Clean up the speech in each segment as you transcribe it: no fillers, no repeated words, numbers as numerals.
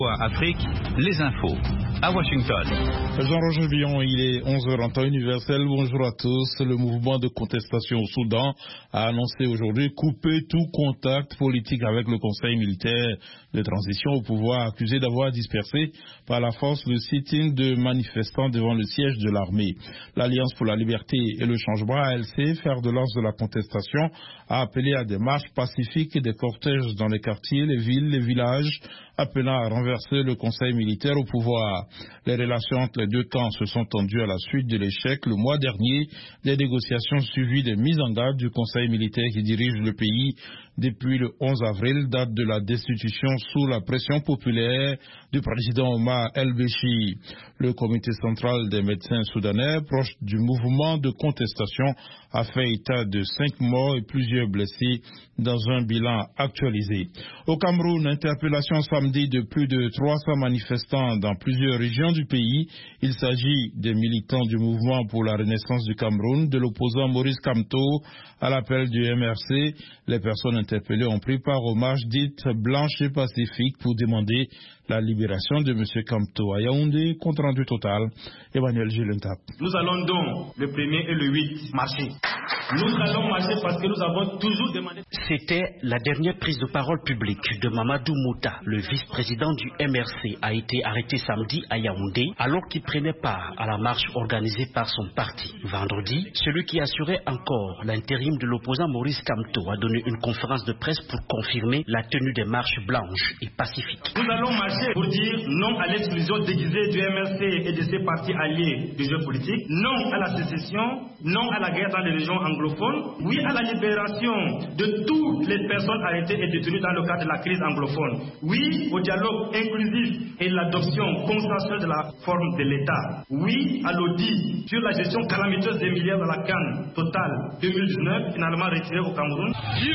Afrique, les infos. À Washington. Jean-Roger Billon, il est 11h en temps universel. Bonjour à tous. Le mouvement de contestation au Soudan a annoncé aujourd'hui couper tout contact politique avec le Conseil militaire de transition au pouvoir, accusé d'avoir dispersé par la force le sit-in de manifestants devant le siège de l'armée. L'Alliance pour la liberté et le changement, ALC, fer de lance de la contestation, a appelé à des marches pacifiques et des cortèges dans les quartiers, les villes, les villages, appelant à renverser le Conseil militaire au pouvoir. Les relations entre les deux camps se sont tendues à la suite de l'échec le mois dernier des négociations suivies des mises en garde du Conseil militaire qui dirige le pays depuis le 11 avril, date de la destitution sous la pression populaire du président Omar El-Béchir. Le comité central des médecins soudanais, proche du mouvement de contestation, a fait état de 5 morts et plusieurs blessés dans un bilan actualisé. Au Cameroun, interpellation samedi de plus de 300 manifestants dans plusieurs régions du pays. Il s'agit des militants du mouvement pour la renaissance du Cameroun, de l'opposant Maurice Kamto à l'appel du MRC. Les personnes interpellées ont pris part aux marches dites blanches et pacifiques pour demander la libération de M. Kamto. À Yaoundé, compte rendu total, Emmanuel Gilentap. Nous allons donc le 1er et le 8 marcher. Nous allons marcher parce que nous avons toujours demandé... C'était la dernière prise de parole publique de Mamadou Mouta. Le vice-président du MRC a été arrêté samedi à Yaoundé alors qu'il prenait part à la marche organisée par son parti. Vendredi, celui qui assurait encore l'intérim de l'opposant Maurice Kamto a donné une conférence de presse pour confirmer la tenue des marches blanches et pacifiques. Nous allons marcher pour dire non à l'exclusion déguisée du MRC et de ses partis alliés du jeu politique, non à la sécession, non à la guerre dans les régions anglophones, oui à la libération de toutes les personnes arrêtées et détenues dans le cadre de la crise anglophone, oui au dialogue inclusif et l'adoption consensuelle de la forme de l'État, oui à l'audit sur la gestion calamiteuse des milliards de la canne totale 2019, finalement retirée au Cameroun.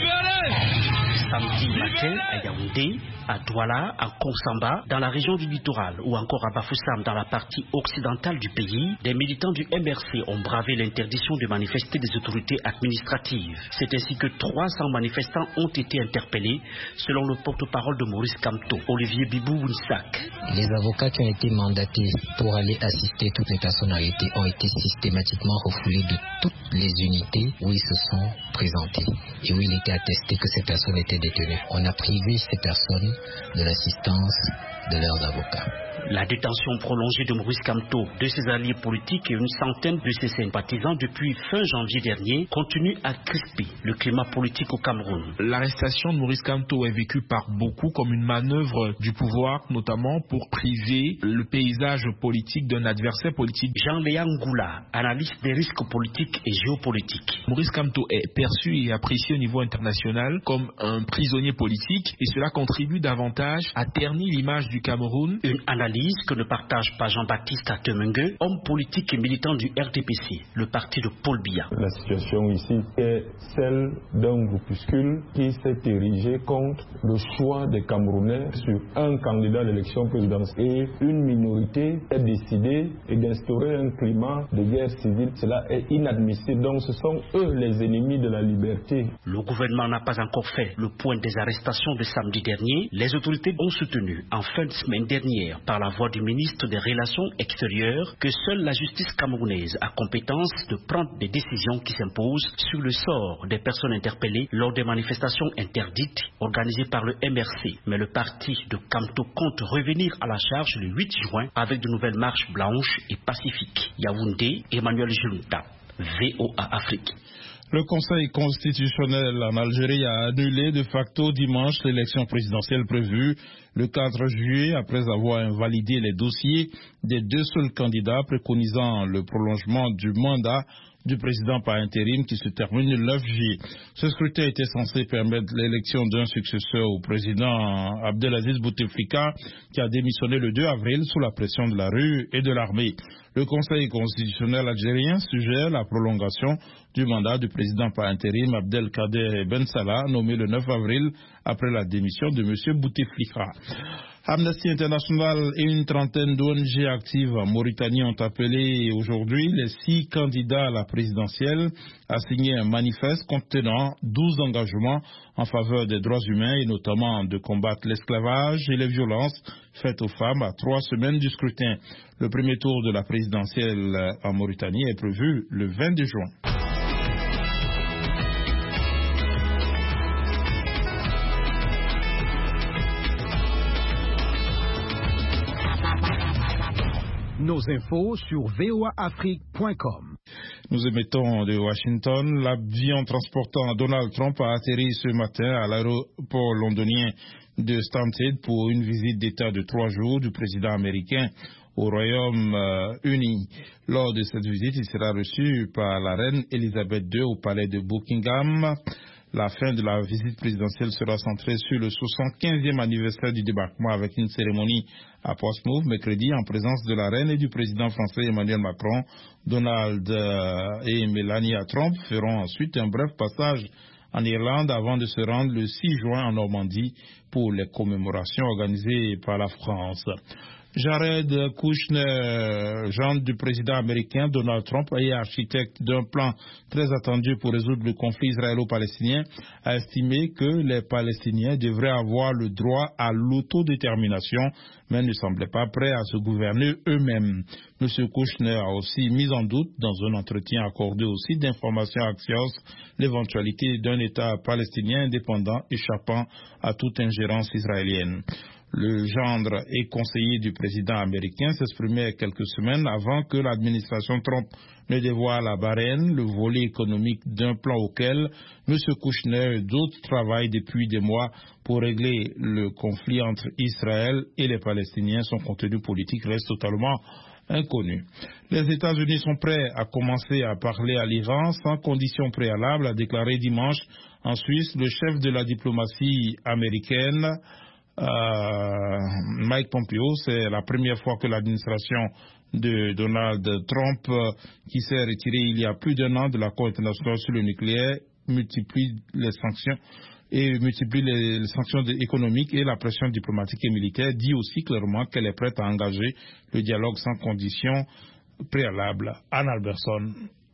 Samedi matin à Yaoundé, à Douala, à Konsamba, dans la région du littoral ou encore à Bafoussam dans la partie occidentale du pays, des militants du MRC ont bravé l'interdiction de manifester des autorités administratives. C'est ainsi que 300 manifestants ont été interpellés, selon le porte-parole de Maurice Kamto, Olivier Bibou-Winsak. Les avocats qui ont été mandatés pour aller assister toutes les personnes arrêtées ont été systématiquement refoulés de toutes les unités où ils se sont présentés et où il était attesté que ces personnes étaient détenues. On a privé ces personnes de l'assistance de leurs avocats. La détention prolongée de Maurice Kamto, de ses alliés politiques et une centaine de ses sympathisants depuis fin janvier dernier continue à crisper le climat politique au Cameroun. L'arrestation de Maurice Kamto est vécue par beaucoup comme une manœuvre du pouvoir, notamment pour priver le paysage politique d'un adversaire politique. Jean-Léa Ngoula, analyste des risques politiques et géopolitiques. Maurice Kamto est perçu et apprécié au niveau international comme un prisonnier politique et cela contribue davantage à ternir l'image du Cameroun. Une analyse que ne partage pas Jean-Baptiste Atemengue, homme politique et militant du RDPC, le parti de Paul Biya. La situation ici est celle d'un groupuscule qui s'est érigé contre le choix des Camerounais sur un candidat à l'élection présidentielle et une minorité est décidée d'instaurer un climat de guerre civile. Cela est inadmissible. Donc ce sont eux les ennemis de la liberté. Le gouvernement n'a pas encore fait le point des arrestations de samedi dernier. Les autorités ont soutenu en fin de semaine dernière par la voix du ministre des Relations extérieures que seule la justice camerounaise a compétence de prendre des décisions qui s'imposent sur le sort des personnes interpellées lors des manifestations interdites organisées par le MRC. Mais le parti de Kamto compte revenir à la charge le 8 juin avec de nouvelles marches blanches et pacifiques. Yaoundé, Emmanuel Junta, VOA Afrique. Le Conseil constitutionnel en Algérie a annulé de facto dimanche l'élection présidentielle prévue le 4 juillet après avoir invalidé les dossiers des deux seuls candidats préconisant le prolongement du mandat du président par intérim qui se termine le 9 juillet. Ce scrutin était censé permettre l'élection d'un successeur au président Abdelaziz Bouteflika qui a démissionné le 2 avril sous la pression de la rue et de l'armée. Le Conseil constitutionnel algérien suggère la prolongation du mandat du président par intérim Abdelkader Ben Salah, nommé le 9 avril après la démission de M. Bouteflika. Amnesty International et une trentaine d'ONG actives en Mauritanie ont appelé aujourd'hui les 6 candidats à la présidentielle à signer un manifeste contenant 12 engagements en faveur des droits humains et notamment de combattre l'esclavage et les violences faites aux femmes à 3 semaines du scrutin. Le premier tour de la présidentielle en Mauritanie est prévu le 22 juin. Nos infos sur voaafrique.com. Nous émettons de Washington. L'avion transportant Donald Trump a atterri ce matin à l'aéroport londonien de Stansted pour une visite d'État de 3 jours du président américain au Royaume-Uni. Lors de cette visite, il sera reçu par la reine Elisabeth II au palais de Buckingham. La fin de la visite présidentielle sera centrée sur le 75e anniversaire du débarquement avec une cérémonie à Portsmouth mercredi en présence de la reine et du président français Emmanuel Macron. Donald et Melania Trump feront ensuite un bref passage en Irlande avant de se rendre le 6 juin en Normandie pour les commémorations organisées par la France. Jared Kushner, gendre du président américain Donald Trump et architecte d'un plan très attendu pour résoudre le conflit israélo-palestinien, a estimé que les Palestiniens devraient avoir le droit à l'autodétermination, mais ne semblaient pas prêts à se gouverner eux-mêmes. M. Kushner a aussi mis en doute, dans un entretien accordé au site d'information Axios, l'éventualité d'un État palestinien indépendant échappant à toute ingérence israélienne. Le gendre et conseiller du président américain s'exprimait quelques semaines avant que l'administration Trump ne dévoile à Bahreïn le volet économique d'un plan auquel M. Kushner et d'autres travaillent depuis des mois pour régler le conflit entre Israël et les Palestiniens. Son contenu politique reste totalement inconnu. Les États-Unis sont prêts à commencer à parler à l'Iran sans condition préalable, a déclaré dimanche en Suisse le chef de la diplomatie américaine, Mike Pompeo. C'est la première fois que l'administration de Donald Trump, qui s'est retirée il y a plus d'1 an de l'accord international sur le nucléaire, multiplie les sanctions économiques et la pression diplomatique et militaire, dit aussi clairement qu'elle est prête à engager le dialogue sans condition préalable. Anne Alberson.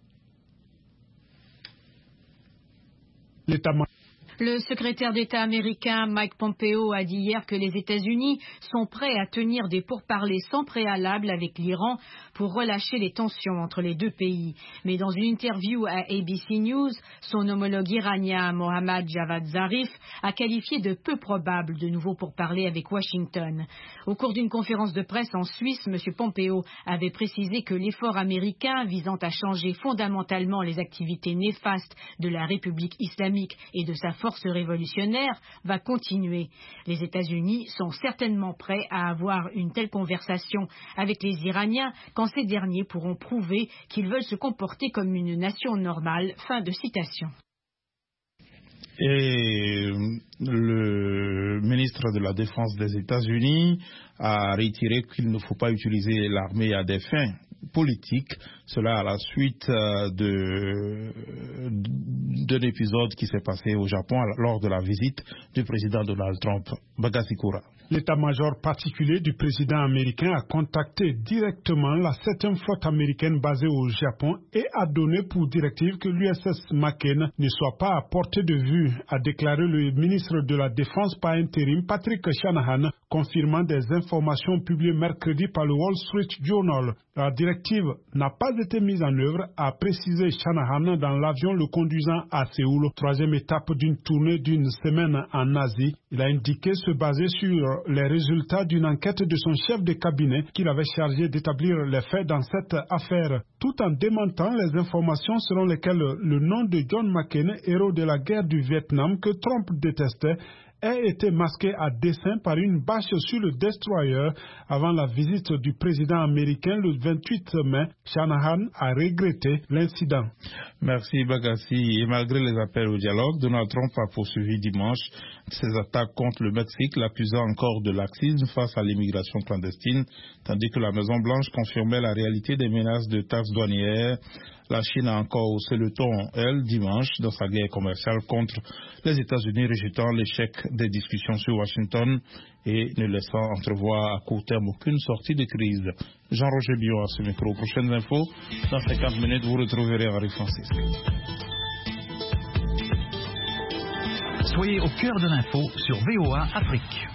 Le secrétaire d'État américain Mike Pompeo a dit hier que les États-Unis sont prêts à tenir des pourparlers sans préalable avec l'Iran pour relâcher les tensions entre les deux pays. Mais dans une interview à ABC News, son homologue iranien Mohammad Javad Zarif a qualifié de peu probable de nouveaux pourparlers avec Washington. Au cours d'une conférence de presse en Suisse, M. Pompeo avait précisé que l'effort américain visant à changer fondamentalement les activités néfastes de la République islamique et de sa force révolutionnaire va continuer. Les États-Unis sont certainement prêts à avoir une telle conversation avec les Iraniens quand ces derniers pourront prouver qu'ils veulent se comporter comme une nation normale. Fin de citation. Et le ministre de la Défense des États-Unis a retiré qu'il ne faut pas utiliser l'armée à des fins politiques. Cela à la suite d'un épisode qui s'est passé au Japon lors de la visite du président Donald Trump. Bagasikura. L'état-major particulier du président américain a contacté directement la 7e flotte américaine basée au Japon et a donné pour directive que l'USS McCain ne soit pas à portée de vue, a déclaré le ministre de la Défense par intérim Patrick Shanahan, confirmant des informations publiées mercredi par le Wall Street Journal. La directive n'a pas été mise en œuvre, a précisé Shanahan dans l'avion le conduisant à Séoul, 3e étape d'une tournée d'une semaine en Asie. Il a indiqué se baser sur les résultats d'une enquête de son chef de cabinet qu'il avait chargé d'établir les faits dans cette affaire, tout en démentant les informations selon lesquelles le nom de John McCain, héros de la guerre du Vietnam que Trump détestait, a été masqué à dessein par une bâche sur le destroyer avant la visite du président américain le 28 mai. Shanahan a regretté l'incident. Merci Bagassi. Et malgré les appels au dialogue, Donald Trump a poursuivi dimanche ses attaques contre le Mexique, l'accusant encore de laxisme face à l'immigration clandestine, tandis que la Maison-Blanche confirmait la réalité des menaces de taxes douanières. La Chine a encore haussé le ton, elle, dimanche, dans sa guerre commerciale contre les États-Unis, rejetant l'échec des discussions sur Washington et ne laissant entrevoir à court terme aucune sortie de crise. Jean-Roger Biot à ce micro. Prochaines infos, dans 50 minutes, vous retrouverez Henri Francis. Soyez au cœur de l'info sur VOA Afrique.